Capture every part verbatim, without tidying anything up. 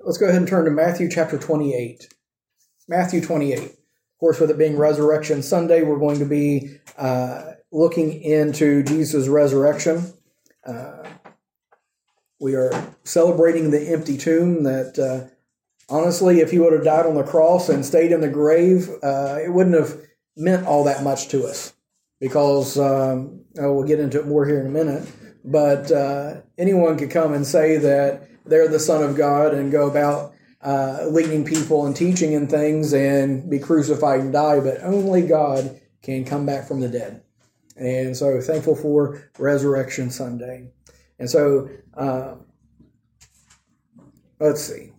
let's go ahead and turn to Matthew chapter twenty-eight. Matthew twenty-eight. Of course, with it being Resurrection Sunday, we're going to be uh, looking into Jesus' resurrection. Uh, we are celebrating the empty tomb that, uh, honestly, if he would have died on the cross and stayed in the grave, uh, it wouldn't have meant all that much to us. Because, um, oh, we'll get into it more here in a minute, but uh, anyone could come and say that they're the Son of God and go about uh, leading people and teaching and things and be crucified and die, but only God can come back from the dead. And so thankful for Resurrection Sunday. And so, uh, let's see.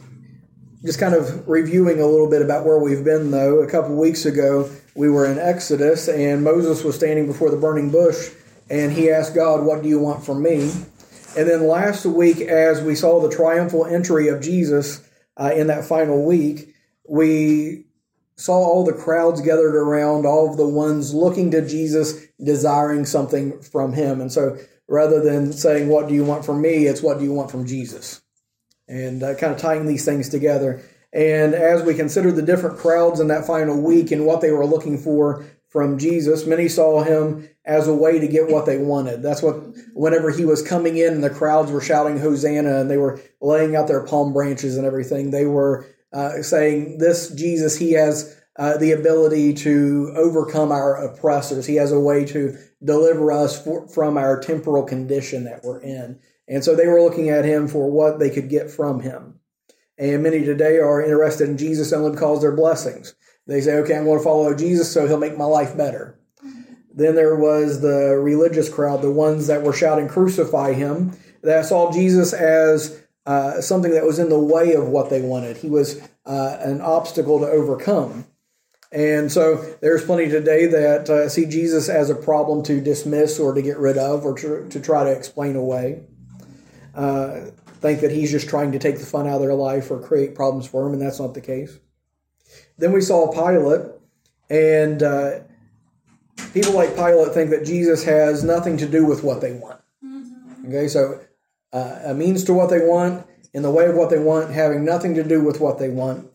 Just kind of reviewing a little bit about where we've been, though. A couple weeks ago, we were in Exodus, and Moses was standing before the burning bush, and he asked God, "What do you want from me?" And then last week, as we saw the triumphal entry of Jesus uh, in that final week, we saw all the crowds gathered around, all of the ones looking to Jesus, desiring something from him. And so rather than saying, "What do you want from me?" it's, "What do you want from Jesus?" And uh, kind of tying these things together. And as we consider the different crowds in that final week and what they were looking for from Jesus, many saw him as a way to get what they wanted. That's what, whenever he was coming in and the crowds were shouting Hosanna and they were laying out their palm branches and everything, they were uh, saying, this Jesus, he has uh, the ability to overcome our oppressors. He has a way to deliver us for, from our temporal condition that we're in. And so they were looking at him for what they could get from him. And many today are interested in Jesus only because they're blessings. They say, okay, I'm going to follow Jesus so he'll make my life better. Then there was the religious crowd, the ones that were shouting, "Crucify him," that saw Jesus as uh, something that was in the way of what they wanted. He was uh, an obstacle to overcome. And so there's plenty today that uh, see Jesus as a problem to dismiss or to get rid of or to, to try to explain away. Uh, think that he's just trying to take the fun out of their life or create problems for them, and that's not the case. Then we saw Pilate, and uh, people like Pilate think that Jesus has nothing to do with what they want. Mm-hmm. Okay, so uh, a means to what they want, in the way of what they want, having nothing to do with what they want.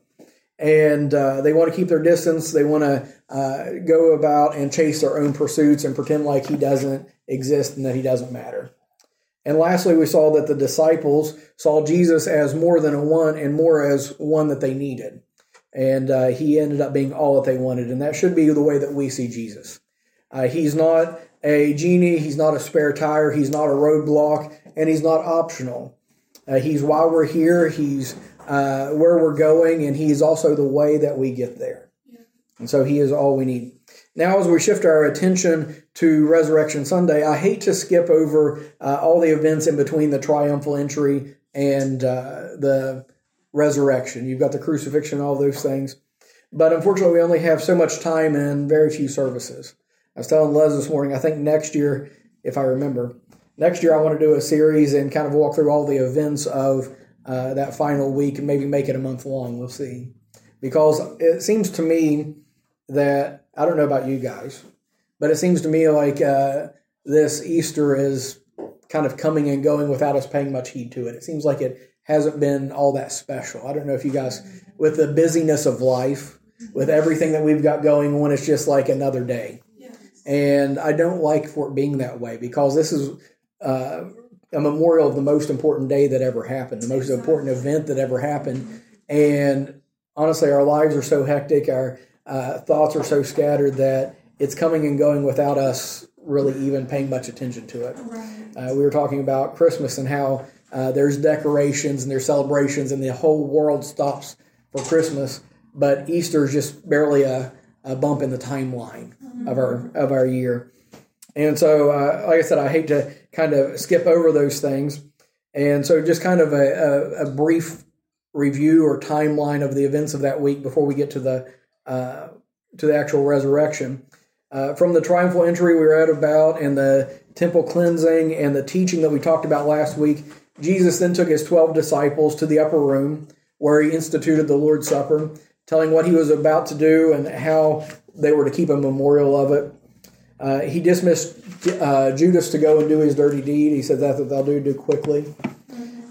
And uh, they want to keep their distance. They want to uh, go about and chase their own pursuits and pretend like he doesn't exist and that he doesn't matter. And lastly, we saw that the disciples saw Jesus as more than a one and more as one that they needed. And uh, he ended up being all that they wanted. And that should be the way that we see Jesus. Uh, he's not a genie. He's not a spare tire. He's not a roadblock. And he's not optional. Uh, he's why we're here. He's uh, where we're going. And he's also the way that we get there. Yeah. And so he is all we need. Now, as we shift our attention to Resurrection Sunday, I hate to skip over uh, all the events in between the triumphal entry and uh, the resurrection. You've got the crucifixion, all those things. But unfortunately, we only have so much time and very few services. I was telling Les this morning, I think next year, if I remember, next year I want to do a series and kind of walk through all the events of uh, that final week and maybe make it a month long. We'll see. Because it seems to me that, I don't know about you guys, but it seems to me like uh, this Easter is kind of coming and going without us paying much heed to it. It seems like it hasn't been all that special. I don't know if you guys, with the busyness of life, with everything that we've got going on, it's just like another day. Yes. And I don't like for it being that way because this is uh, a memorial of the most important day that ever happened, the most important event that ever happened. And honestly, our lives are so hectic, our Uh, thoughts are so scattered that it's coming and going without us really even paying much attention to it. Right. Uh, we were talking about Christmas and how uh, there's decorations and there's celebrations and the whole world stops for Christmas, but Easter is just barely a, a bump in the timeline mm-hmm. of our of our year. And so, uh, like I said, I hate to kind of skip over those things. And so just kind of a, a, a brief review or timeline of the events of that week before we get to the Uh, to the actual resurrection. Uh, from the triumphal entry we read about and the temple cleansing and the teaching that we talked about last week, Jesus then took his twelve disciples to the upper room where he instituted the Lord's Supper, telling what he was about to do and how they were to keep a memorial of it. Uh, he dismissed uh, Judas to go and do his dirty deed. He said, that that they'll do, do quickly.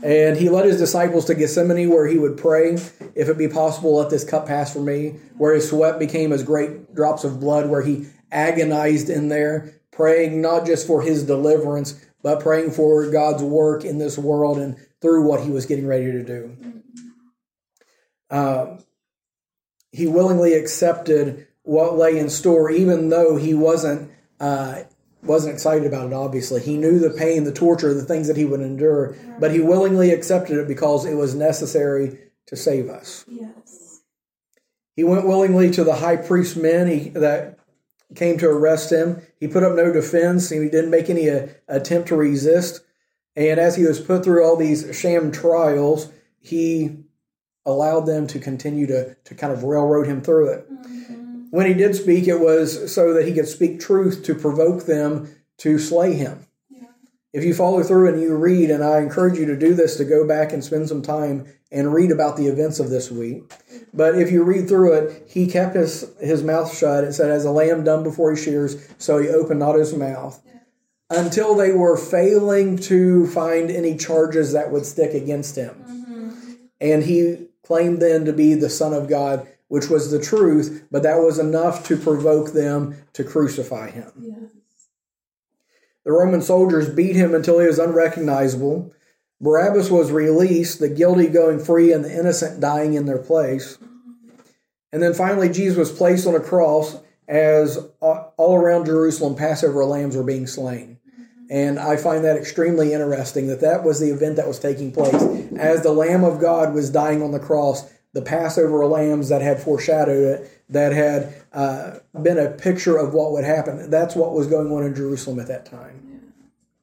And he led his disciples to Gethsemane, where he would pray, if it be possible, let this cup pass from me, where his sweat became as great drops of blood, where he agonized in there, praying not just for his deliverance, but praying for God's work in this world and through what he was getting ready to do. Uh, he willingly accepted what lay in store, even though he wasn't uh, wasn't excited about it, obviously. He knew the pain, the torture, the things that he would endure, but he willingly accepted it because it was necessary to save us. Yes. He went willingly to the high priest's men he, that came to arrest him. He put up no defense, and he didn't make any uh, attempt to resist. And as he was put through all these sham trials, he allowed them to continue to, to kind of railroad him through it. Mm-hmm. When he did speak, it was so that he could speak truth to provoke them to slay him. Yeah. If you follow through and you read, and I encourage you to do this, to go back and spend some time and read about the events of this week. But if you read through it, he kept his, his mouth shut. It said, as a lamb dumb before his shears, so he opened not his mouth. Yeah. Until they were failing to find any charges that would stick against him. Mm-hmm. And he claimed then to be the Son of God, which was the truth, but that was enough to provoke them to crucify him. Yes. The Roman soldiers beat him until he was unrecognizable. Barabbas was released, the guilty going free and the innocent dying in their place. And then finally Jesus was placed on a cross as all around Jerusalem Passover lambs were being slain. And I find that extremely interesting, that that was the event that was taking place. As the Lamb of God was dying on the cross, the Passover lambs that had foreshadowed it, that had uh, been a picture of what would happen. That's what was going on in Jerusalem at that time.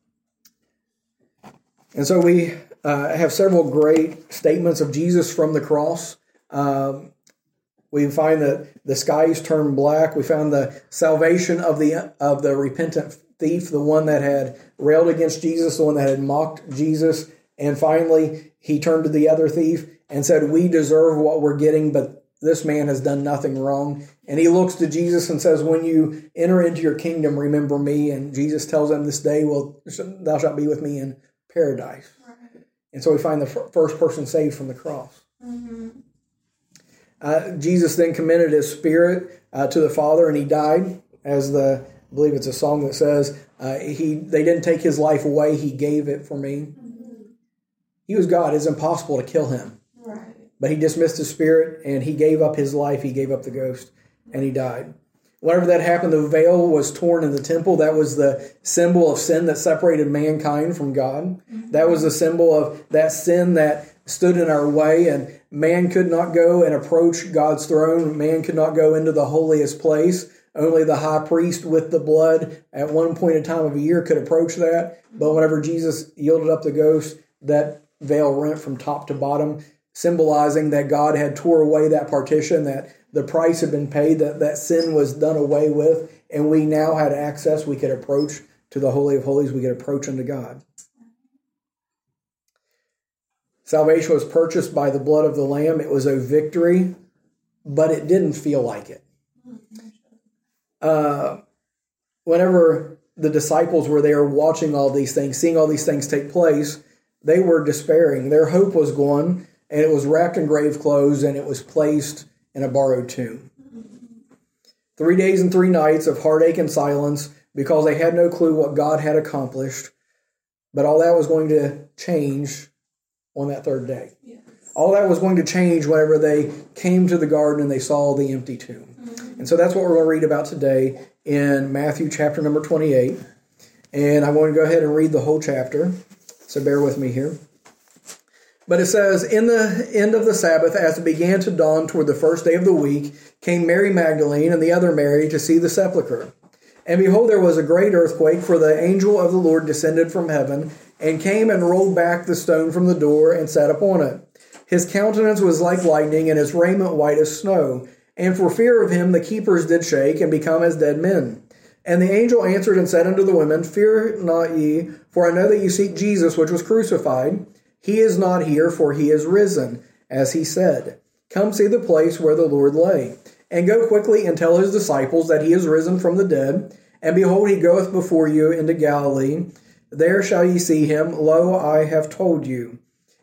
Yeah. And so we uh, have several great statements of Jesus from the cross. Um, we find that the skies turned black. We found the salvation of the of the repentant thief, the one that had railed against Jesus, the one that had mocked Jesus. And finally, he turned to the other thief and said, we deserve what we're getting, but this man has done nothing wrong. And he looks to Jesus and says, when you enter into your kingdom, remember me. And Jesus tells him this day, well, thou shalt be with me in paradise. Right. And so we find the f- first person saved from the cross. Mm-hmm. Uh, Jesus then commended his spirit uh, to the Father, and he died, as the, I believe it's a song that says, uh, he they didn't take his life away, he gave it for me. Mm-hmm. He was God. It's impossible to kill him. Right. But he dismissed his spirit, and he gave up his life. He gave up the ghost, and he died. Whenever that happened, the veil was torn in the temple. That was the symbol of sin that separated mankind from God. Mm-hmm. That was the symbol of that sin that stood in our way, and man could not go and approach God's throne. Man could not go into the holiest place. Only the high priest with the blood at one point in time of a year could approach that. But whenever Jesus yielded up the ghost, that veil rent from top to bottom, symbolizing that God had tore away that partition, that the price had been paid, that that sin was done away with, and we now had access. We could approach to the Holy of Holies. We could approach unto God. Salvation was purchased by the blood of the Lamb. It was a victory, but it didn't feel like it. Uh, whenever the disciples were there watching all these things, seeing all these things take place, they were despairing. Their hope was gone, and it was wrapped in grave clothes, and it was placed in a borrowed tomb. Three days and three nights of heartache and silence because they had no clue what God had accomplished, but all that was going to change on that third day. Yes. All that was going to change whenever they came to the garden and they saw the empty tomb. Mm-hmm. And so that's what we're going to read about today in Matthew chapter number twenty-eight. And I'm going to go ahead and read the whole chapter, so bear with me here. But it says, in the end of the Sabbath, as it began to dawn toward the first day of the week, came Mary Magdalene and the other Mary to see the sepulchre. And behold, there was a great earthquake, for the angel of the Lord descended from heaven, and came and rolled back the stone from the door, and sat upon it. His countenance was like lightning, and his raiment white as snow. And for fear of him the keepers did shake, and become as dead men. And the angel answered and said unto the women, Fear not ye, for I know that ye seek Jesus, which was crucified. He is not here, for he is risen, as he said. Come see the place where the Lord lay. And go quickly and tell his disciples that he is risen from the dead. And behold, he goeth before you into Galilee. There shall ye see him. Lo, I have told you.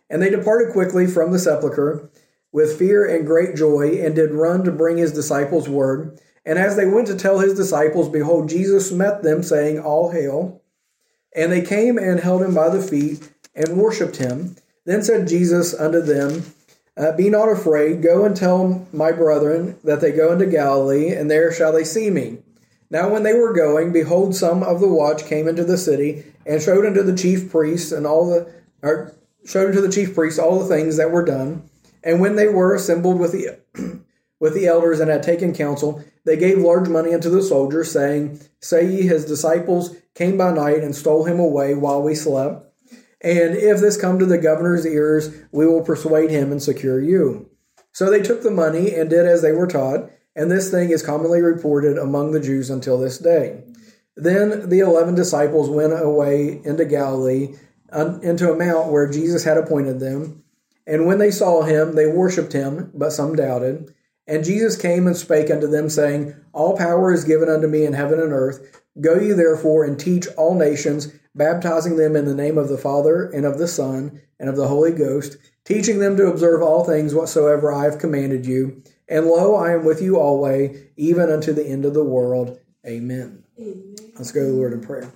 And they departed quickly from the sepulchre with fear and great joy, and did run to bring his disciples word. And as they went to tell his disciples, behold, Jesus met them, saying, All hail. And they came and held him by the feet, and worshipped him. Then said Jesus unto them, uh, Be not afraid, go and tell my brethren that they go into Galilee, and there shall they see me. Now when they were going, behold, some of the watch came into the city, and showed unto the chief priests and all the or showed unto the chief priests all the things that were done. And when they were assembled with the with the elders and had taken counsel, they gave large money unto the soldiers, saying, Say ye, his disciples came by night and stole him away while we slept. And if this come to the governor's ears, we will persuade him and secure you. So they took the money and did as they were taught, and this thing is commonly reported among the Jews until this day. Then the eleven disciples went away into Galilee, into a mount where Jesus had appointed them. And when they saw him, they worshipped him, but some doubted. And Jesus came and spake unto them, saying, All power is given unto me in heaven and earth. Go ye therefore and teach all nations, baptizing them in the name of the Father, and of the Son, and of the Holy Ghost, teaching them to observe all things whatsoever I have commanded you. And lo, I am with you always, even unto the end of the world. Amen. Amen. Let's go to the Lord in prayer.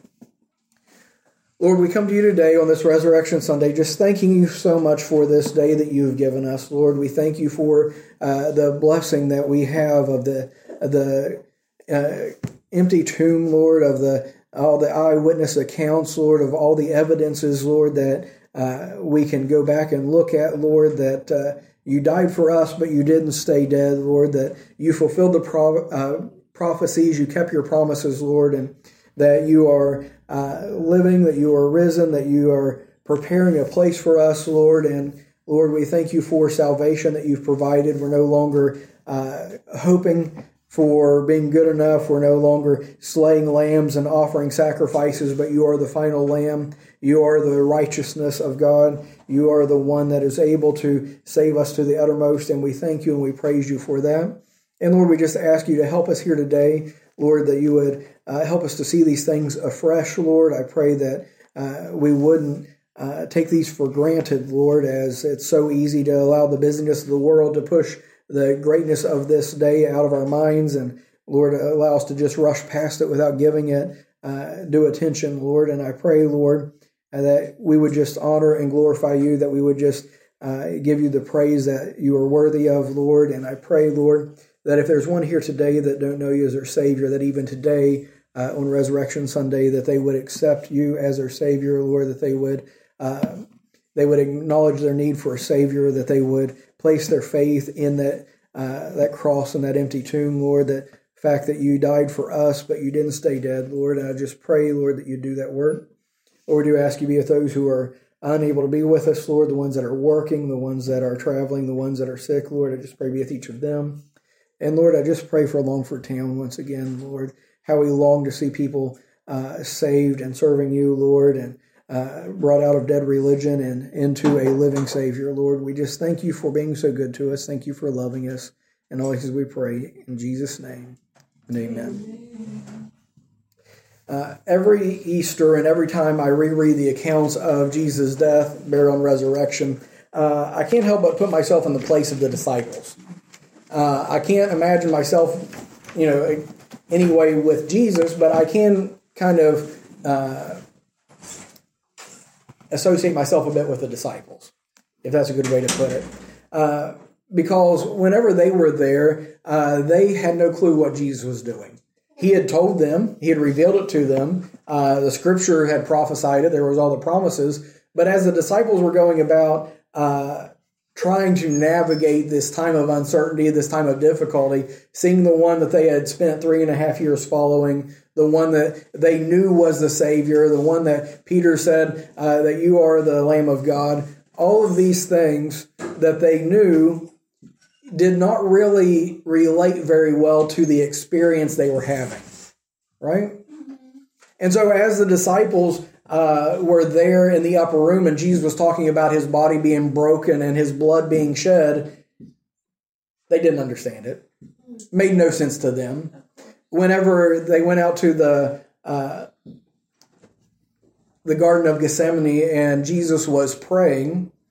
Lord, we come to you today on this Resurrection Sunday, just thanking you so much for this day that you have given us. Lord, we thank you for uh, the blessing that we have of the the uh, empty tomb, Lord, of the all the eyewitness accounts, Lord, of all the evidences, Lord, that uh, we can go back and look at, Lord, that uh, you died for us, but you didn't stay dead, Lord, that you fulfilled the pro- uh, prophecies, you kept your promises, Lord, and that you are uh, living, that you are risen, that you are preparing a place for us, Lord. And Lord, we thank you for salvation that you've provided. We're no longer uh, hoping for being good enough. We're no longer slaying lambs and offering sacrifices, but you are the final lamb. You are the righteousness of God. You are the one that is able to save us to the uttermost, and we thank you and we praise you for that. And Lord, we just ask you to help us here today, Lord, that you would uh, help us to see these things afresh, Lord. I pray that uh, we wouldn't uh, take these for granted, Lord, as it's so easy to allow the busyness of the world to push the greatness of this day out of our minds. And Lord, allow us to just rush past it without giving it uh, due attention, Lord. And I pray, Lord, uh, that we would just honor and glorify you, that we would just uh, give you the praise that you are worthy of, Lord. And I pray, Lord, that if there's one here today that don't know you as their Savior, that even today uh, on Resurrection Sunday, that they would accept you as their Savior, Lord, that they would uh, they would acknowledge their need for a Savior, that they would place their faith in that uh, that cross and that empty tomb, Lord, that fact that you died for us, but you didn't stay dead, Lord. And I just pray, Lord, that you do that work. Lord, we do ask you to be with those who are unable to be with us, Lord, the ones that are working, the ones that are traveling, the ones that are sick, Lord. I just pray be with each of them. And Lord, I just pray for Longford Town once again, Lord, how we long to see people uh, saved and serving you, Lord, and uh, brought out of dead religion and into a living Savior, Lord. We just thank you for being so good to us. Thank you for loving us. And all these we pray in Jesus' name, and amen. Uh, every Easter and every time I reread the accounts of Jesus' death, burial, and resurrection, uh, I can't help but put myself in the place of the disciples. Uh, I can't imagine myself, you know, anyway with Jesus, but I can kind of uh, associate myself a bit with the disciples, if that's a good way to put it. Uh, because whenever they were there, uh, they had no clue what Jesus was doing. He had told them, he had revealed it to them. Uh, the scripture had prophesied it. There was all the promises. But as the disciples were going about uh, trying to navigate this time of uncertainty, this time of difficulty, seeing the one that they had spent three and a half years following, the one that they knew was the Savior, the one that Peter said uh, that you are the Lamb of God, all of these things that they knew did not really relate very well to the experience they were having, right? And so as the disciples uh, were there in the upper room and Jesus was talking about his body being broken and his blood being shed, they didn't understand it. Made no sense to them. Whenever they went out to the uh, the Garden of Gethsemane and Jesus was praying,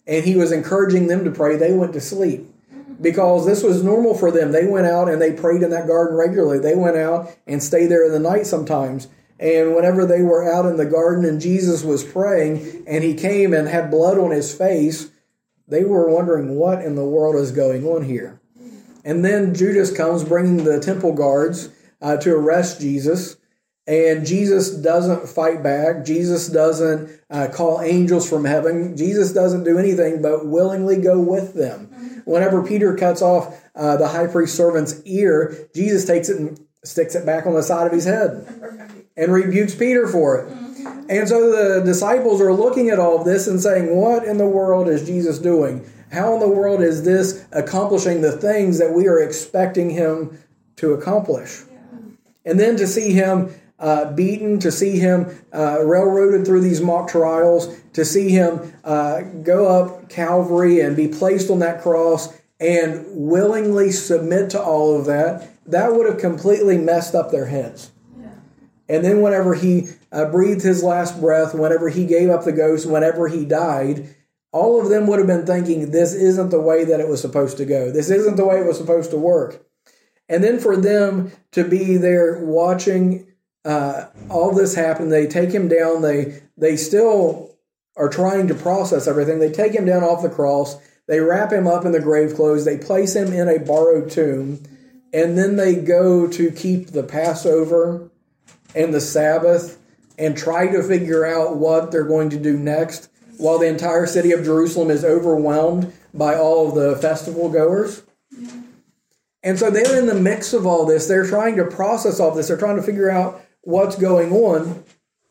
and he was encouraging them to pray, they went to sleep. Because this was normal for them. They went out and they prayed in that garden regularly. They went out and stayed there in the night sometimes. And whenever they were out in the garden and Jesus was praying and he came and had blood on his face, they were wondering what in the world is going on here. And then Judas comes bringing the temple guards uh, to arrest Jesus. And Jesus doesn't fight back. Jesus doesn't uh, call angels from heaven. Jesus doesn't do anything but willingly go with them. Whenever Peter cuts off uh, the high priest's servant's ear, Jesus takes it and sticks it back on the side of his head and rebukes Peter for it. And so the disciples are looking at all of this and saying, what in the world is Jesus doing? How in the world is this accomplishing the things that we are expecting him to accomplish? And then to see him uh, beaten, to see him uh, railroaded through these mock trials, to see him uh, go up Calvary and be placed on that cross and willingly submit to all of that, that would have completely messed up their heads. Yeah. And then whenever he uh, breathed his last breath, whenever he gave up the ghost, whenever he died, all of them would have been thinking, this isn't the way that it was supposed to go. This isn't the way it was supposed to work. And then for them to be there watching uh, all this happen, they take him down, they they still are trying to process everything. They take him down off the cross, they wrap him up in the grave clothes, they place him in a borrowed tomb, and then they go to keep the Passover and the Sabbath and try to figure out what they're going to do next while the entire city of Jerusalem is overwhelmed by all of the festival goers. And so they're in the mix of all this. They're trying to process all this. They're trying to figure out what's going on.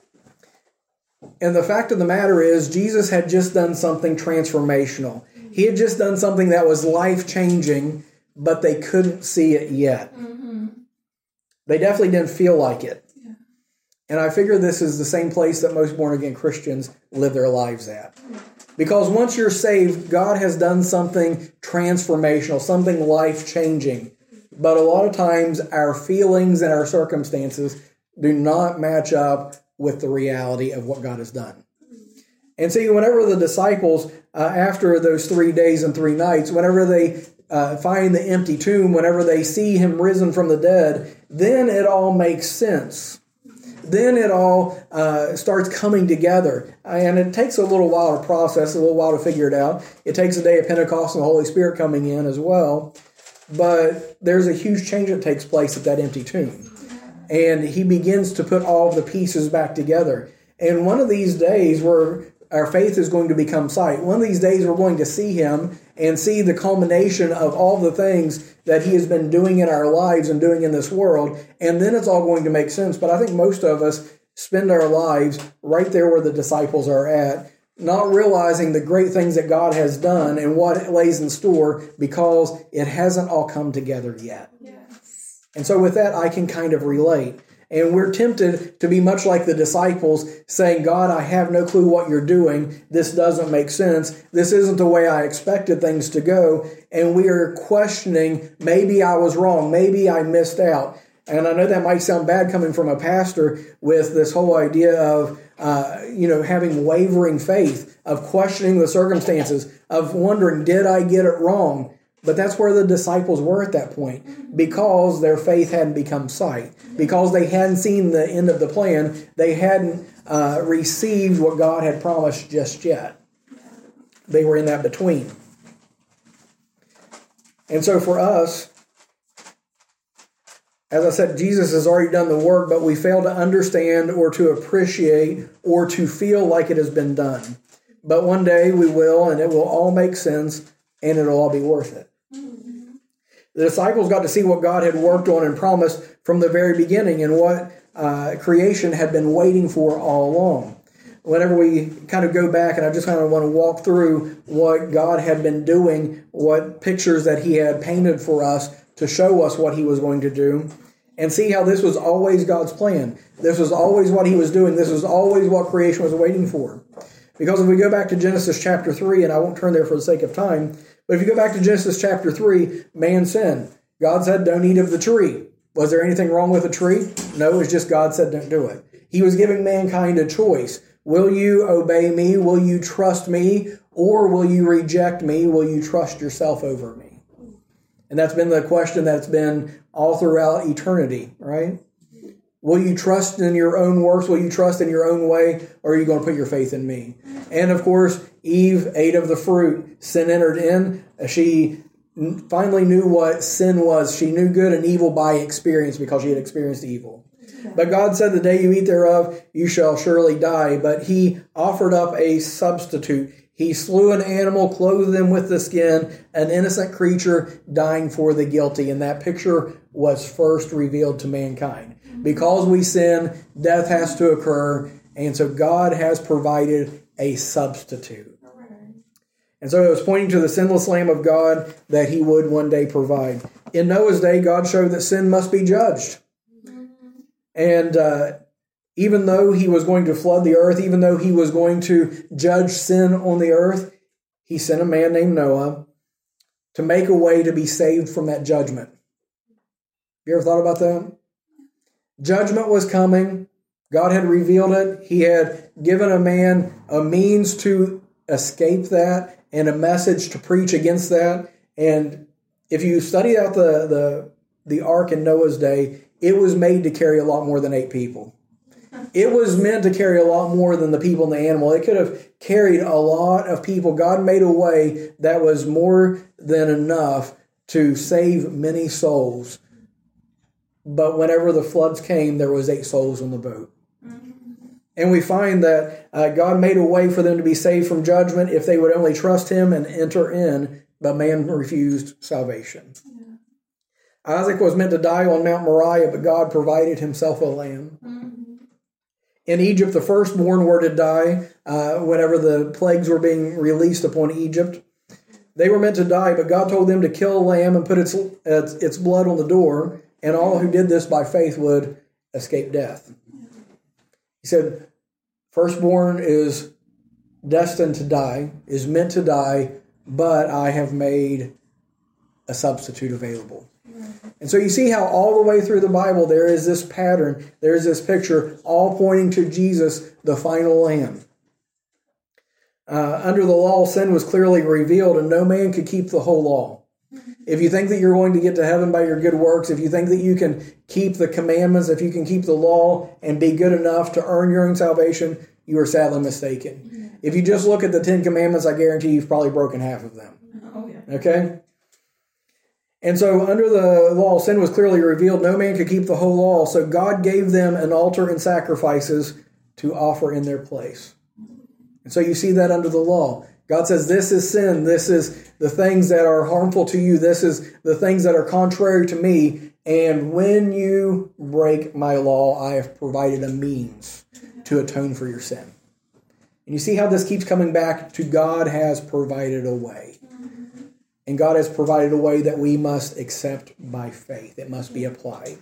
And the fact of the matter is, Jesus had just done something transformational. He had just done something that was life-changing, but they couldn't see it yet. Mm-hmm. They definitely didn't feel like it. Yeah. And I figure this is the same place that most born-again Christians live their lives at. Because once you're saved, God has done something transformational, something life-changing. But a lot of times, our feelings and our circumstances do not match up with the reality of what God has done. And see, whenever the disciples, uh, after those three days and three nights, whenever they uh, find the empty tomb, whenever they see him risen from the dead, then it all makes sense. Then it all uh, starts coming together. And it takes a little while to process, a little while to figure it out. It takes a day of Pentecost and the Holy Spirit coming in as well. But there's a huge change that takes place at that empty tomb. And he begins to put all the pieces back together. And one of these days where our faith is going to become sight, one of these days we're going to see him and see the culmination of all the things that he has been doing in our lives and doing in this world. And then it's all going to make sense. But I think most of us spend our lives right there where the disciples are at, not realizing the great things that God has done and what it lays in store because it hasn't all come together yet. Yes. And so with that, I can kind of relate. And we're tempted to be much like the disciples, saying, God, I have no clue what you're doing. This doesn't make sense. This isn't the way I expected things to go. And we are questioning, maybe I was wrong. Maybe I missed out. And I know that might sound bad coming from a pastor with this whole idea of, uh, you know, having wavering faith, of questioning the circumstances, of wondering, did I get it wrong? But that's where the disciples were at that point, because their faith hadn't become sight, because they hadn't seen the end of the plan. They hadn't uh, received what God had promised just yet. They were in that between. And so for us, as I said, Jesus has already done the work, but we fail to understand or to appreciate or to feel like it has been done. But one day we will, and it will all make sense, and it'll all be worth it. The disciples got to see what God had worked on and promised from the very beginning and what uh, creation had been waiting for all along. Whenever we kind of go back, and I just kind of want to walk through what God had been doing, what pictures that he had painted for us to show us what he was going to do, and see how this was always God's plan. This was always what he was doing. This was always what creation was waiting for. Because if we go back to Genesis chapter three, and I won't turn there for the sake of time, but if you go back to Genesis chapter three, man sinned. God said, don't eat of the tree. Was there anything wrong with the tree? No, it's just God said, don't do it. He was giving mankind a choice. Will you obey me? Will you trust me? Or will you reject me? Will you trust yourself over me? And that's been the question that's been all throughout eternity, right? Will you trust in your own works? Will you trust in your own way? Or are you going to put your faith in me? And of course, Eve ate of the fruit. Sin entered in. She finally knew what sin was. She knew good and evil by experience because she had experienced evil. But God said, the day you eat thereof, you shall surely die. But he offered up a substitute. He slew an animal, clothed them with the skin, an innocent creature dying for the guilty. And that picture was first revealed to mankind. Because we sin, death has to occur. And so God has provided a substitute. And so it was pointing to the sinless Lamb of God that he would one day provide. In Noah's day, God showed that sin must be judged. And uh, even though he was going to flood the earth, even though he was going to judge sin on the earth, he sent a man named Noah to make a way to be saved from that judgment. You ever thought about that? Judgment was coming. God had revealed it. He had given a man a means to escape that and a message to preach against that. And if you study out the, the, the ark in Noah's day, it was made to carry a lot more than eight people. It was meant to carry a lot more than the people and the animal. It could have carried a lot of people. God made a way that was more than enough to save many souls. But whenever the floods came, there was eight souls on the boat. And we find that uh, God made a way for them to be saved from judgment if they would only trust him and enter in, but man refused salvation. Yeah. Isaac was meant to die on Mount Moriah, but God provided himself a lamb. Mm-hmm. In Egypt, the firstborn were to die uh, whenever the plagues were being released upon Egypt. They were meant to die, but God told them to kill a lamb and put its, its, its blood on the door, and all who did this by faith would escape death. He said, firstborn is destined to die, is meant to die, but I have made a substitute available. And so you see how all the way through the Bible there is this pattern, there is this picture, all pointing to Jesus, the final Lamb. Uh, under the law, sin was clearly revealed, and no man could keep the whole law. If you think that you're going to get to heaven by your good works, if you think that you can keep the commandments, if you can keep the law and be good enough to earn your own salvation, you are sadly mistaken. Yeah. If you just look at the Ten Commandments, I guarantee you've probably broken half of them. Oh, yeah. Okay? And so under the law, sin was clearly revealed. No man could keep the whole law. So God gave them an altar and sacrifices to offer in their place. And so you see that under the law. God says, this is sin. This is the things that are harmful to you. This is the things that are contrary to me. And when you break my law, I have provided a means to atone for your sin. And you see how this keeps coming back to God has provided a way. And God has provided a way that we must accept by faith. It must be applied.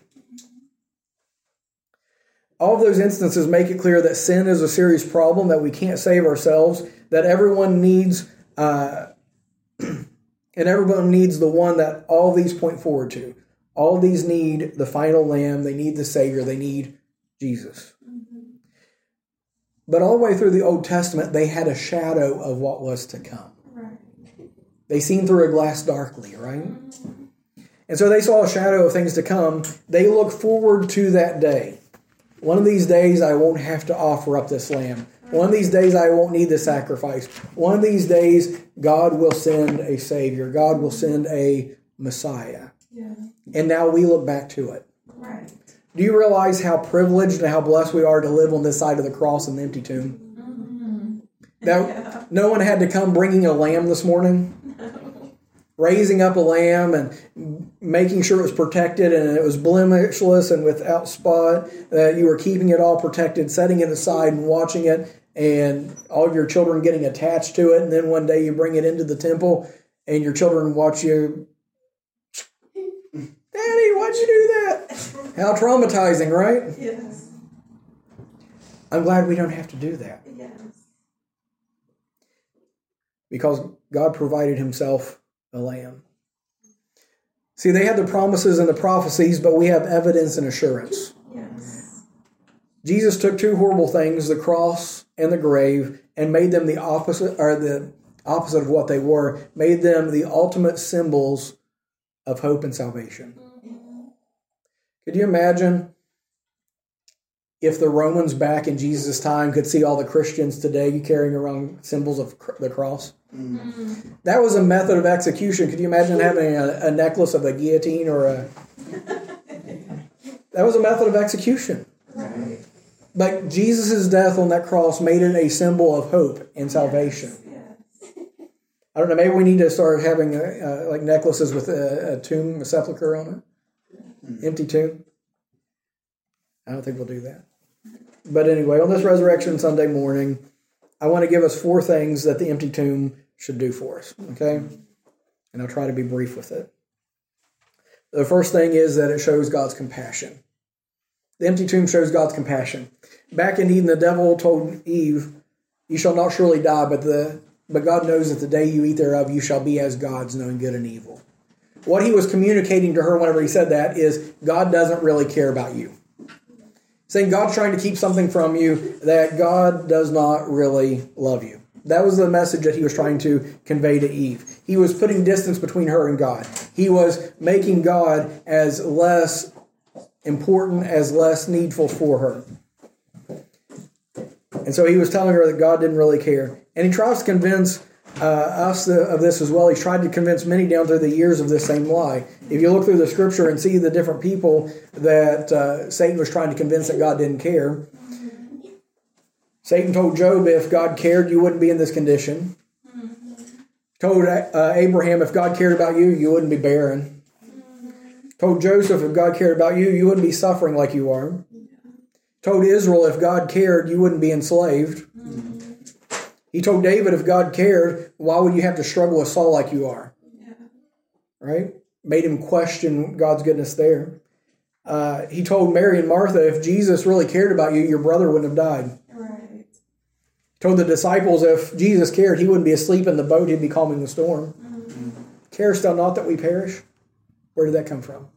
All of those instances make it clear that sin is a serious problem, that we can't save ourselves, that everyone needs, uh, and everyone needs the one that all these point forward to. All these need the final Lamb. They need the Savior. They need Jesus. Mm-hmm. But all the way through the Old Testament, they had a shadow of what was to come. Right. They seen through a glass darkly, right? Mm-hmm. And so they saw a shadow of things to come. They looked forward to that day. One of these days, I won't have to offer up this lamb. One of these days, I won't need the sacrifice. One of these days, God will send a Savior. God will send a Messiah. Yeah. And now we look back to it. Right. Do you realize how privileged and how blessed we are to live on this side of the cross and the empty tomb? Mm-hmm. That yeah. No one had to come bringing a lamb this morning. Raising up a lamb and making sure it was protected and it was blemishless and without spot, that you were keeping it all protected, setting it aside and watching it, and all of your children getting attached to it. And then one day you bring it into the temple and your children watch you. Daddy, why'd you do that? How traumatizing, right? Yes. I'm glad we don't have to do that. Yes. Because God provided himself a lamb. See, they had the promises and the prophecies, but we have evidence and assurance. Yes. Jesus took two horrible things, the cross and the grave, and made them the opposite, or the opposite of what they were, made them the ultimate symbols of hope and salvation. Mm-hmm. Could you imagine if the Romans back in Jesus' time could see all the Christians today carrying around symbols of the cross? Mm-hmm. That was a method of execution. Could you imagine having a, a necklace of a guillotine or a... That was a method of execution. Right. But Jesus' death on that cross made it a symbol of hope and salvation. Yes. Yes. I don't know, maybe we need to start having uh, like necklaces with a, a tomb, a sepulcher on it. Mm-hmm. Empty tomb. I don't think we'll do that. But anyway, on this Resurrection Sunday morning, I want to give us four things that the empty tomb should do for us. Okay? And I'll try to be brief with it. The first thing is that it shows God's compassion. The empty tomb shows God's compassion. Back in Eden, the devil told Eve, "You shall not surely die, but the but God knows that the day you eat thereof, you shall be as gods, knowing good and evil." What he was communicating to her whenever he said that is God doesn't really care about you. Saying God's trying to keep something from you, that God does not really love you. That was the message that he was trying to convey to Eve. He was putting distance between her and God. He was making God as less important, as less needful for her. And so he was telling her that God didn't really care. And he tries to convince uh, us of this as well. He's tried to convince many down through the years of this same lie. If you look through the scripture and see the different people that uh, Satan was trying to convince that God didn't care. Satan told Job, if God cared, you wouldn't be in this condition. Told uh, Abraham, if God cared about you, you wouldn't be barren. Told Joseph, if God cared about you, you wouldn't be suffering like you are. Told Israel, if God cared, you wouldn't be enslaved. Mm-hmm. He told David, if God cared, why would you have to struggle with Saul like you are? Yeah. Right? Made him question God's goodness there. Uh, he told Mary and Martha, if Jesus really cared about you, your brother wouldn't have died. Right. Told the disciples, if Jesus cared, he wouldn't be asleep in the boat, he'd be calming the storm. Mm-hmm. Carest thou not that we perish? Where did that come from?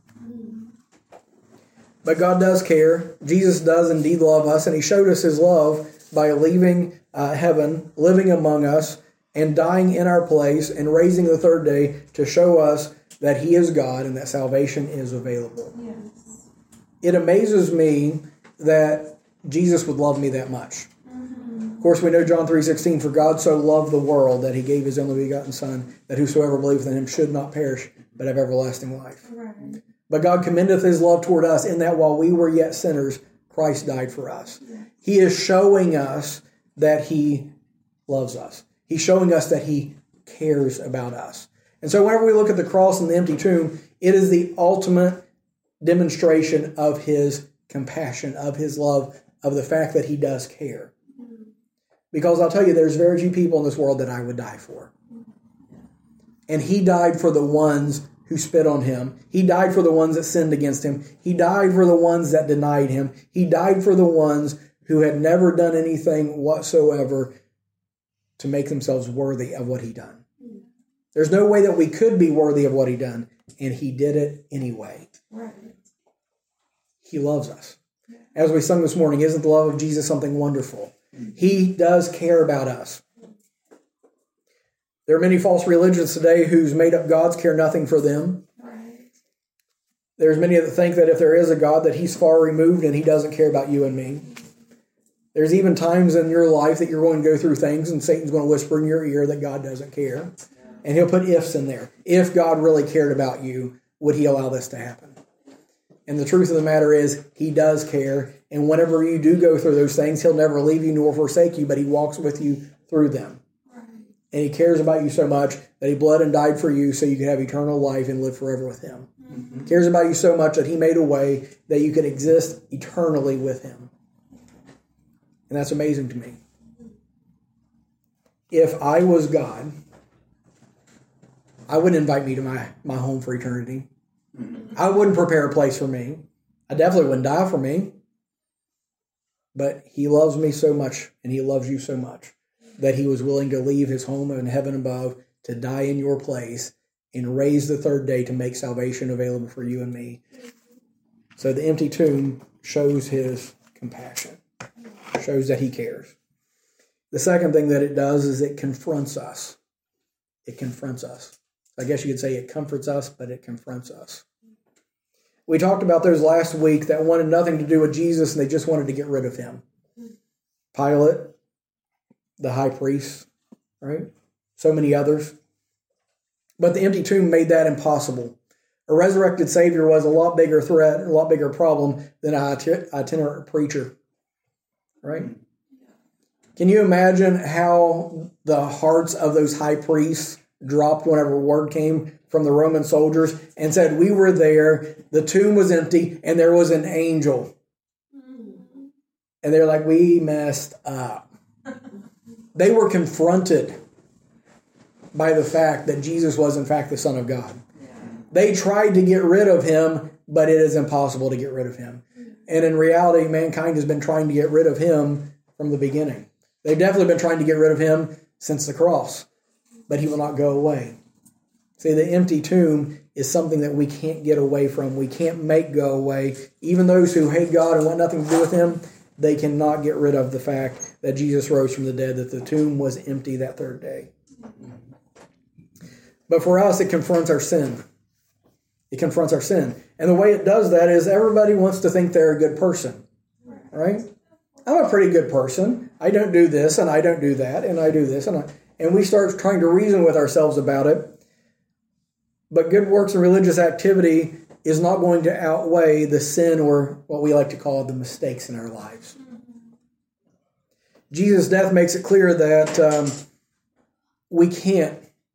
But God does care. Jesus does indeed love us, and he showed us his love by leaving uh, heaven, living among us, and dying in our place, and raising the third day to show us that he is God and that salvation is available. Yes. It amazes me that Jesus would love me that much. Mm-hmm. Of course, we know John three sixteen, for God so loved the world that he gave his only begotten Son, that whosoever believeth in him should not perish, but have everlasting life. Right. But God commendeth his love toward us in that while we were yet sinners, Christ died for us. Yes. He is showing us that he loves us. He's showing us that he cares about us. And so whenever we look at the cross and the empty tomb, it is the ultimate demonstration of his compassion, of his love, of the fact that he does care. Because I'll tell you, there's very few people in this world that I would die for. And he died for the ones who spit on him. He died for the ones that sinned against him. He died for the ones that denied him. He died for the ones who had never done anything whatsoever to make themselves worthy of what he done. There's no way that we could be worthy of what he done, and he did it anyway. Right. He loves us. As we sung this morning, isn't the love of Jesus something wonderful? He does care about us. There are many false religions today whose made up gods care nothing for them. Right. There's many that think that if there is a God, that he's far removed and he doesn't care about you and me. There's even times in your life that you're going to go through things and Satan's going to whisper in your ear that God doesn't care. And he'll put ifs in there. If God really cared about you, would he allow this to happen? And the truth of the matter is, he does care. And whenever you do go through those things, he'll never leave you nor forsake you, but he walks with you through them. And he cares about you so much that he bled and died for you so you could have eternal life and live forever with him. Mm-hmm. He cares about you so much that he made a way that you could exist eternally with him. And that's amazing to me. If I was God, I wouldn't invite me to my, my home for eternity. Mm-hmm. I wouldn't prepare a place for me. I definitely wouldn't die for me. But he loves me so much, and he loves you so much, that he was willing to leave his home in heaven above to die in your place and raise the third day to make salvation available for you and me. So the empty tomb shows his compassion, shows that he cares. The second thing that it does is it confronts us. it confronts us. I guess you could say it comforts us, but it confronts us. We talked about those last week that wanted nothing to do with Jesus and they just wanted to get rid of him. Pilate, the high priest, right? So many others. But the empty tomb made that impossible. A resurrected Savior was a lot bigger threat, a lot bigger problem than an itinerant preacher, right? Can you imagine how the hearts of those high priests dropped whenever word came from the Roman soldiers and said, we were there, the tomb was empty, and there was an angel. And they're like, we messed up. They were confronted by the fact that Jesus was in fact the Son of God. They tried to get rid of him, but it is impossible to get rid of him. And in reality, mankind has been trying to get rid of him from the beginning. They've definitely been trying to get rid of him since the cross, but he will not go away. See, the empty tomb is something that we can't get away from. We can't make go away. Even those who hate God and want nothing to do with him, they cannot get rid of the fact that Jesus rose from the dead, that the tomb was empty that third day. But for us, it confronts our sin. It confronts our sin. And the way it does that is everybody wants to think they're a good person, right? I'm a pretty good person. I don't do this and I don't do that and I do this. And, I, and we start trying to reason with ourselves about it. But good works and religious activity is not going to outweigh the sin or what we like to call the mistakes in our lives. Jesus' death makes it clear that um, we can't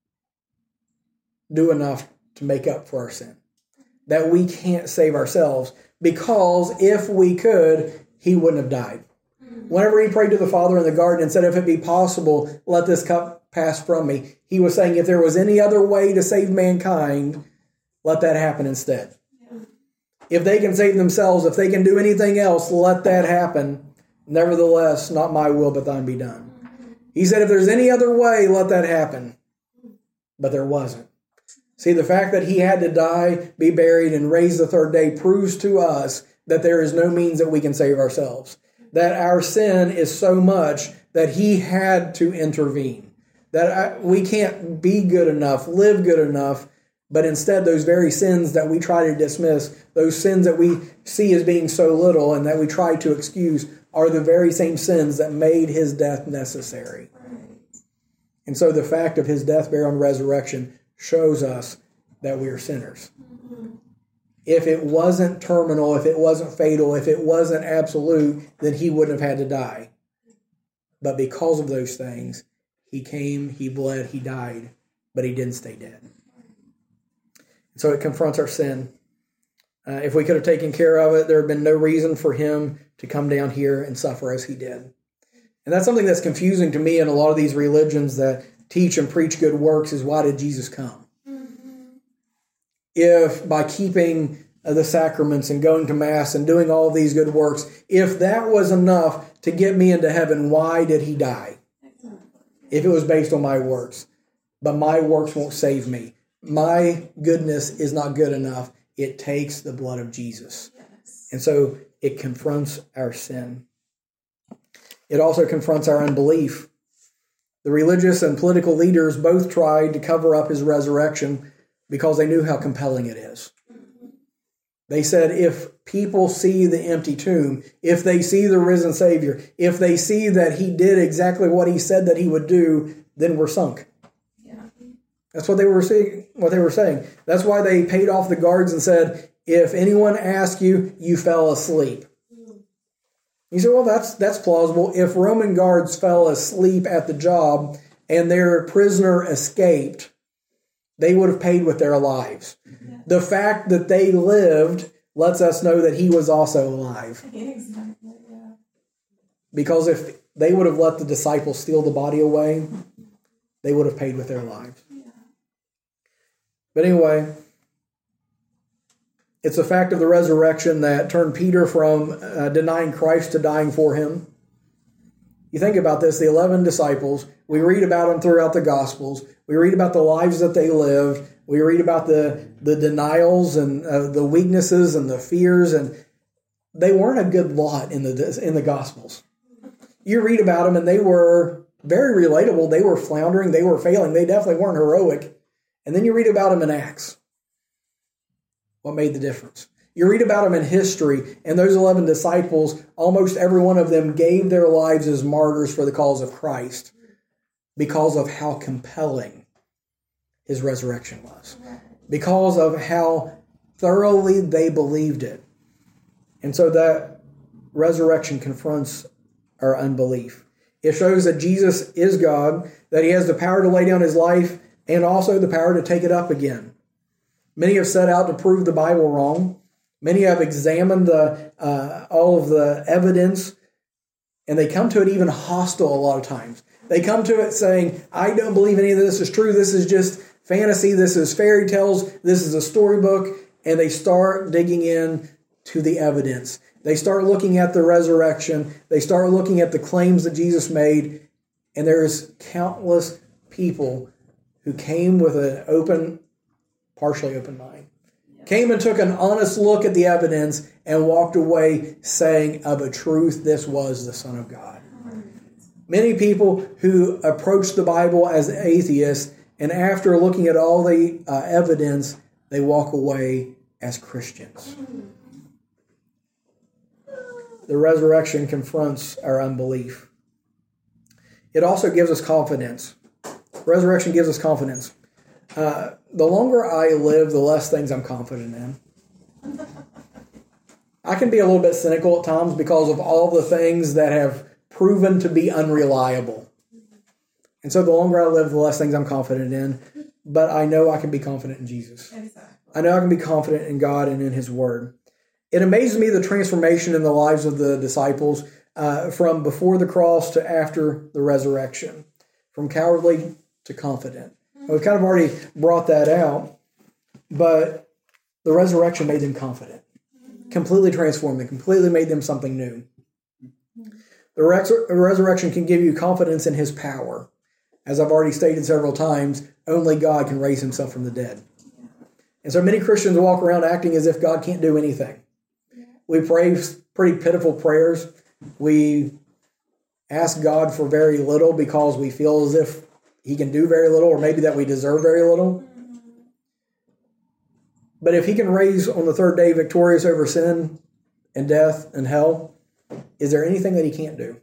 do enough to make up for our sin. That we can't save ourselves, because if we could, he wouldn't have died. Whenever he prayed to the Father in the garden and said, if it be possible, let this cup pass from me, he was saying, if there was any other way to save mankind, let that happen instead. If they can save themselves, if they can do anything else, let that happen. Nevertheless, not my will, but thine be done. He said, if there's any other way, let that happen. But there wasn't. See, the fact that he had to die, be buried, and raise the third day proves to us that there is no means that we can save ourselves. That our sin is so much that he had to intervene. That I, we can't be good enough, live good enough, but instead those very sins that we try to dismiss, those sins that we see as being so little and that we try to excuse, are the very same sins that made his death necessary. And so the fact of his death, burial, and resurrection shows us that we are sinners. If it wasn't terminal, if it wasn't fatal, if it wasn't absolute, then he wouldn't have had to die. But because of those things, he came, he bled, he died, but he didn't stay dead. So it confronts our sin. Uh, if we could have taken care of it, there had been no reason for him to come down here and suffer as he did. And that's something that's confusing to me in a lot of these religions that teach and preach good works, is why did Jesus come? Mm-hmm. If by keeping uh, the sacraments and going to Mass and doing all these good works, if that was enough to get me into heaven, why did he die? If it was based on my works. But my works won't save me. My goodness is not good enough. It takes the blood of Jesus. Yes. And so it confronts our sin. It also confronts our unbelief. The religious and political leaders both tried to cover up his resurrection because they knew how compelling it is. They said, if people see the empty tomb, if they see the risen Savior, if they see that he did exactly what he said that he would do, then we're sunk. Yeah. That's what they were saying. What they were saying. That's why they paid off the guards and said, if anyone asks you, you fell asleep. You say, well, that's that's plausible. If Roman guards fell asleep at the job and their prisoner escaped, they would have paid with their lives. Yeah. The fact that they lived lets us know that he was also alive. Exactly, yeah. Because if they would have let the disciples steal the body away, they would have paid with their lives. Yeah. But anyway, it's the fact of the resurrection that turned Peter from uh, denying Christ to dying for him. You think about this, the eleven disciples, we read about them throughout the Gospels. We read about the lives that they lived. We read about the, the denials and uh, the weaknesses and the fears, and they weren't a good lot in the in the Gospels. You read about them, and they were very relatable. They were floundering. They were failing. They definitely weren't heroic. And then you read about them in Acts. What made the difference? You read about them in history, and those eleven disciples, almost every one of them gave their lives as martyrs for the cause of Christ because of how compelling his resurrection was. Because of how thoroughly they believed it. And so that resurrection confronts our unbelief. It shows that Jesus is God, that he has the power to lay down his life, and also the power to take it up again. Many have set out to prove the Bible wrong. Many have examined the uh, all of the evidence, and they come to it even hostile a lot of times. They come to it saying, I don't believe any of this is true. This is just fantasy. This is fairy tales. This is a storybook. And they start digging in to the evidence. They start looking at the resurrection. They start looking at the claims that Jesus made. And there's countless people who came with an open, partially open mind. Came and took an honest look at the evidence and walked away saying, of a truth, this was the Son of God. Many people who approach the Bible as atheists, and after looking at all the uh, evidence, they walk away as Christians. The resurrection confronts our unbelief. It also gives us confidence. Resurrection gives us confidence. Uh, the longer I live, the less things I'm confident in. I can be a little bit cynical at times because of all the things that have proven to be unreliable. And so the longer I live, the less things I'm confident in. But I know I can be confident in Jesus. I know I can be confident in God and in his word. It amazes me the transformation in the lives of the disciples uh, from before the cross to after the resurrection, from cowardly to confident. We've kind of already brought that out, but the resurrection made them confident, completely transformed them, completely made them something new. The res- resurrection can give you confidence in his power. As I've already stated several times, only God can raise himself from the dead. And so many Christians walk around acting as if God can't do anything. We pray pretty pitiful prayers. We ask God for very little because we feel as if he can do very little, or maybe that we deserve very little. But if he can raise on the third day victorious over sin and death and hell, is there anything that he can't do?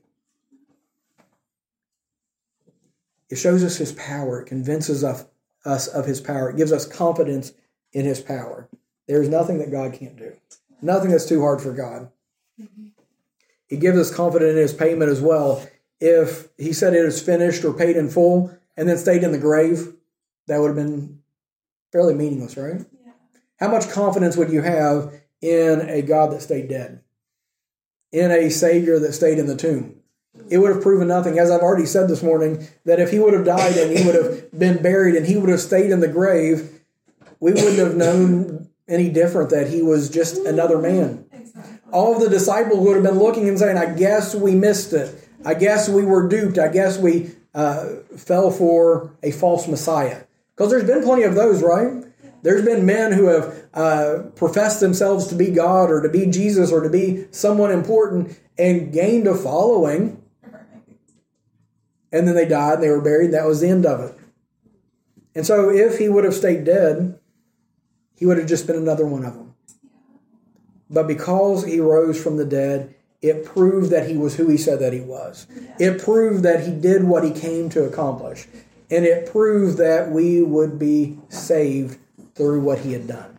It shows us his power. It convinces us, us of his power. It gives us confidence in his power. There is nothing that God can't do. Nothing that's too hard for God. It gives us confidence in his payment as well. If he said it is finished or paid in full and then stayed in the grave, that would have been fairly meaningless, right? Yeah. How much confidence would you have in a God that stayed dead? In a Savior that stayed in the tomb? It would have proven nothing. As I've already said this morning, that if he would have died and he would have been buried and he would have stayed in the grave, we wouldn't have known any different that he was just another man. Exactly. All of the disciples would have been looking and saying, I guess we missed it. I guess we were duped. I guess we uh, fell for a false Messiah. Because there's been plenty of those, right? There's been men who have uh, professed themselves to be God or to be Jesus or to be someone important and gained a following. And then they died and they were buried. And that was the end of it. And so if he would have stayed dead, he would have just been another one of them. But because he rose from the dead, it proved that he was who he said that he was. It proved that he did what he came to accomplish. And it proved that we would be saved through what he had done.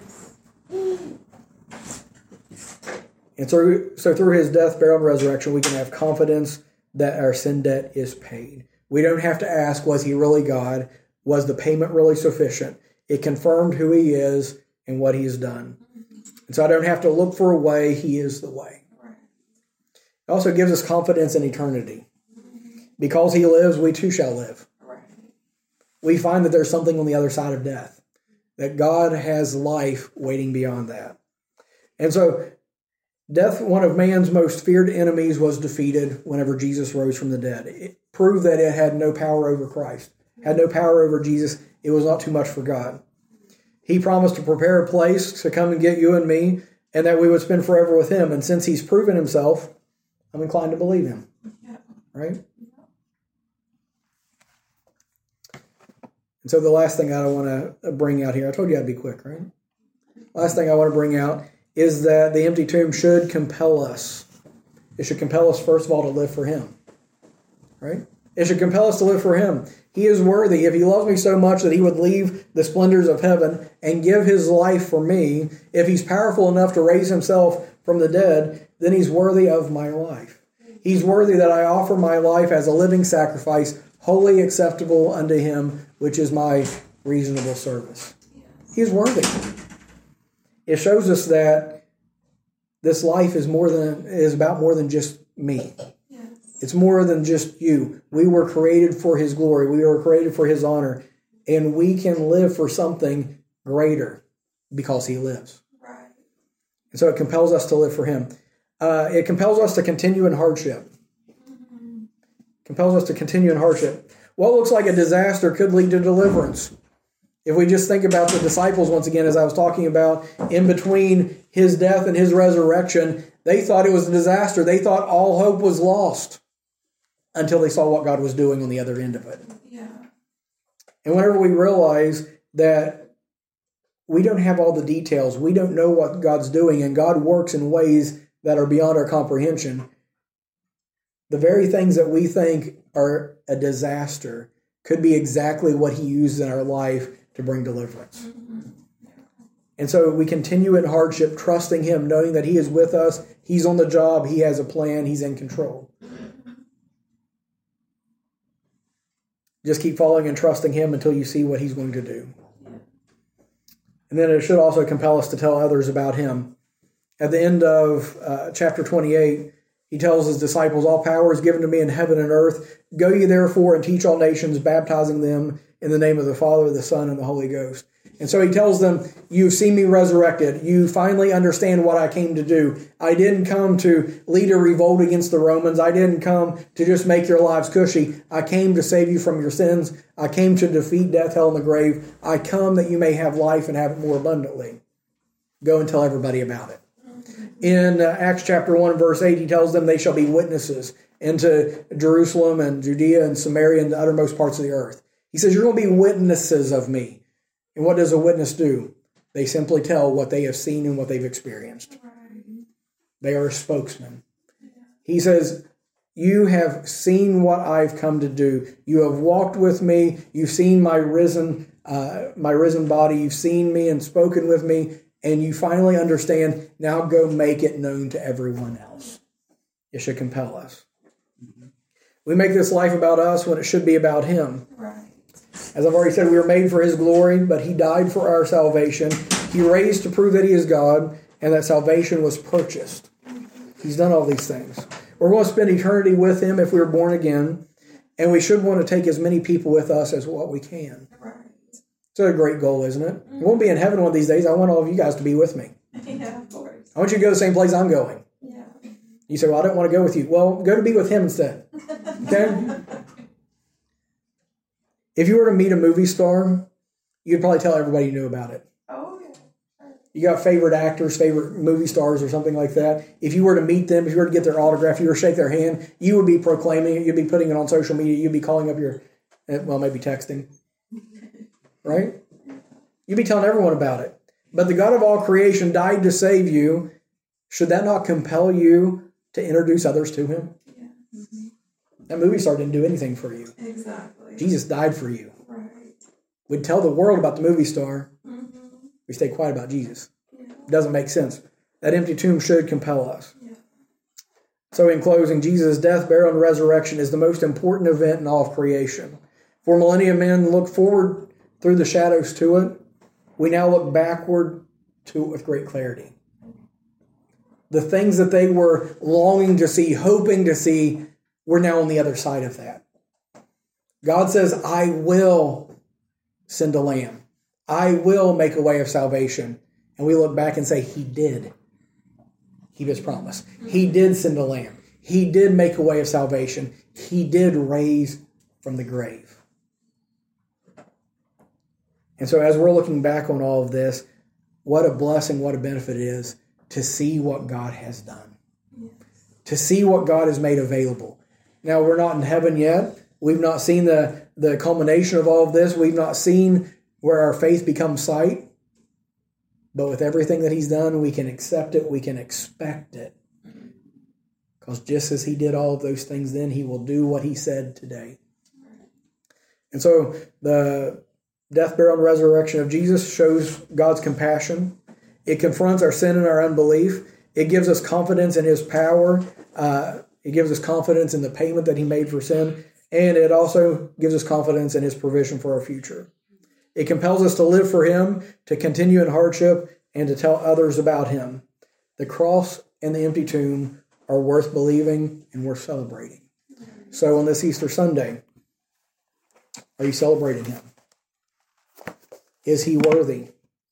And so, so through his death, burial, and resurrection, we can have confidence that our sin debt is paid. We don't have to ask, was he really God? Was the payment really sufficient? It confirmed who he is and what he has done. And so I don't have to look for a way. He is the way. It also gives us confidence in eternity. Because he lives, we too shall live. We find that there's something on the other side of death. That God has life waiting beyond that. And so death, one of man's most feared enemies, was defeated whenever Jesus rose from the dead. It proved that it had no power over Christ. Had no power over Jesus. It was not too much for God. He promised to prepare a place to come and get you and me, and that we would spend forever with him. And since he's proven himself, I'm inclined to believe him. Right? And so the last thing I want to bring out here, I told you I'd be quick, right? Last thing I want to bring out is that the empty tomb should compel us. It should compel us, first of all, to live for Him. Right? It should compel us to live for Him. He is worthy. If He loves me so much that He would leave the splendors of heaven and give His life for me, if He's powerful enough to raise Himself from the dead, then He's worthy of my life. He's worthy that I offer my life as a living sacrifice, wholly acceptable unto Him, which is my reasonable service. He is worthy. It shows us that this life is more than is about more than just me. Yes. It's more than just you. We were created for His glory. We were created for His honor. And we can live for something greater because He lives. Right. And so it compels us to live for Him. Uh, it compels us to continue in hardship. Mm-hmm. Compels us to continue in hardship. What looks like a disaster could lead to deliverance. If we just think about the disciples once again, as I was talking about, in between His death and His resurrection, they thought it was a disaster. They thought all hope was lost until they saw what God was doing on the other end of it. Yeah. And whenever we realize that we don't have all the details, we don't know what God's doing, and God works in ways that are beyond our comprehension, the very things that we think are a disaster could be exactly what He used in our life to bring deliverance. Mm-hmm. And so we continue in hardship, trusting Him, knowing that He is with us. He's on the job. He has a plan. He's in control. Just keep following and trusting Him until you see what He's going to do. And then it should also compel us to tell others about Him. At the end of uh, chapter twenty-eight, He tells His disciples, all power is given to me in heaven and earth. Go ye therefore and teach all nations, baptizing them in the name of the Father, the Son, and the Holy Ghost. And so He tells them, you've seen me resurrected. You finally understand what I came to do. I didn't come to lead a revolt against the Romans. I didn't come to just make your lives cushy. I came to save you from your sins. I came to defeat death, hell, and the grave. I come that you may have life and have it more abundantly. Go and tell everybody about it. In uh, Acts chapter one, verse eight, He tells them they shall be witnesses into Jerusalem and Judea and Samaria and the uttermost parts of the earth. He says, you're going to be witnesses of me. And what does a witness do? They simply tell what they have seen and what they've experienced. They are a spokesman. He says, you have seen what I've come to do. You have walked with me. You've seen my risen, uh, my risen body. You've seen me and spoken with me. And you finally understand, now go make it known to everyone else. It should compel us. Mm-hmm. We make this life about us when it should be about Him. Right. As I've already said, we were made for His glory, but He died for our salvation. He raised to prove that He is God, and that salvation was purchased. He's done all these things. We're going to spend eternity with Him if we were born again, and we should want to take as many people with us as what we can. Right. It's a great goal, isn't it? Mm-hmm. We won't be in heaven one of these days. I want all of you guys to be with me. Yeah, of course. I want you to go the same place I'm going. Yeah. You say, well, I don't want to go with you. Well, go to be with Him instead. Okay? If you were to meet a movie star, you'd probably tell everybody you knew about it. Oh, yeah. Sure. You got favorite actors, favorite movie stars or something like that. If you were to meet them, if you were to get their autograph, if you were to shake their hand, you would be proclaiming it. You'd be putting it on social media. You'd be calling up your, well, maybe texting. Right? You'd be telling everyone about it. But the God of all creation died to save you. Should that not compel you to introduce others to Him? Yeah. Mm-hmm. That movie star didn't do anything for you. Exactly. Jesus died for you. Right. We'd tell the world about the movie star. Mm-hmm. We stay quiet about Jesus. Yeah. It doesn't make sense. That empty tomb should compel us. Yeah. So in closing, Jesus' death, burial, and resurrection is the most important event in all of creation. For millennia men look forward through the shadows to it. We now look backward to it with great clarity. The things that they were longing to see, hoping to see, we're now on the other side of that. God says, I will send a lamb. I will make a way of salvation. And we look back and say, He did keep His promise. He did send a lamb. He did make a way of salvation. He did raise from the grave. And so as we're looking back on all of this, what a blessing, what a benefit it is to see what God has done. Yes. To see what God has made available. Now, we're not in heaven yet. We've not seen the, the culmination of all of this. We've not seen where our faith becomes sight. But with everything that he's done, we can accept it. We can expect it. Because just as he did all of those things then, he will do what he said today. And so the death, burial, and resurrection of Jesus shows God's compassion. It confronts our sin and our unbelief. It gives us confidence in his power. Uh, it gives us confidence in the payment that he made for sin. And it also gives us confidence in his provision for our future. It compels us to live for him, to continue in hardship, and to tell others about him. The cross and the empty tomb are worth believing and worth celebrating. So on this Easter Sunday, are you celebrating him? Is he worthy?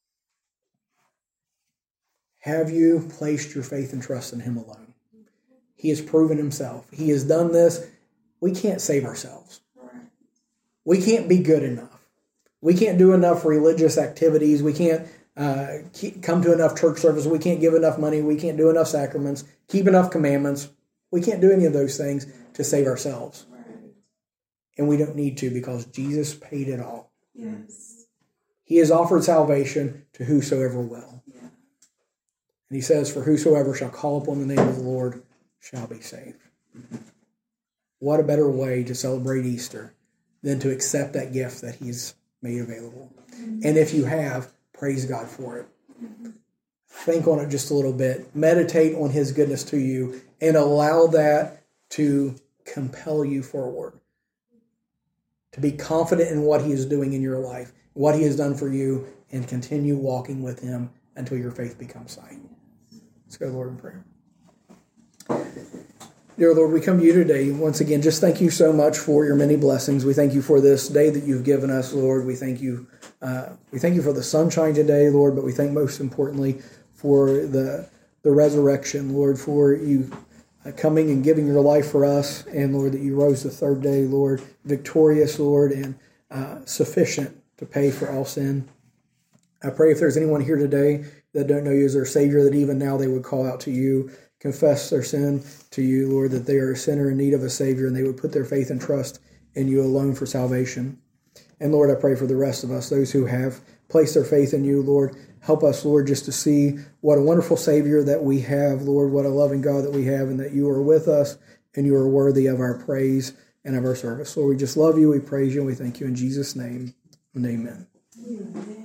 Have you placed your faith and trust in him alone? He has proven himself. He has done this. We can't save ourselves. We can't be good enough. We can't do enough religious activities. We can't uh, keep, come to enough church service. We can't give enough money. We can't do enough sacraments, keep enough commandments. We can't do any of those things to save ourselves. And we don't need to, because Jesus paid it all. Yes. He has offered salvation to whosoever will. Yeah. And he says, for whosoever shall call upon the name of the Lord shall be saved. What a better way to celebrate Easter than to accept that gift that he's made available. Mm-hmm. And if you have, praise God for it. Mm-hmm. Think on it just a little bit. Meditate on his goodness to you and allow that to compel you forward. To be confident in what he is doing in your life, what he has done for you, and continue walking with him until your faith becomes sight. Let's go to the Lord in prayer. Dear Lord, we come to you today. Once again, just thank you so much for your many blessings. We thank you for this day that you've given us, Lord. We thank you uh, we thank you for the sunshine today, Lord, but we thank most importantly for the, the resurrection, Lord, for you uh, coming and giving your life for us, and, Lord, that you rose the third day, Lord, victorious, Lord, and uh, sufficient to pay for all sin. I pray if there's anyone here today that don't know you as their Savior, that even now they would call out to you, confess their sin to you, Lord, that they are a sinner in need of a Savior, and they would put their faith and trust in you alone for salvation. And Lord, I pray for the rest of us, those who have placed their faith in you, Lord. Help us, Lord, just to see what a wonderful Savior that we have, Lord, what a loving God that we have, and that you are with us, and you are worthy of our praise and of our service. Lord, we just love you, we praise you, and we thank you in Jesus' name, and amen. Amen.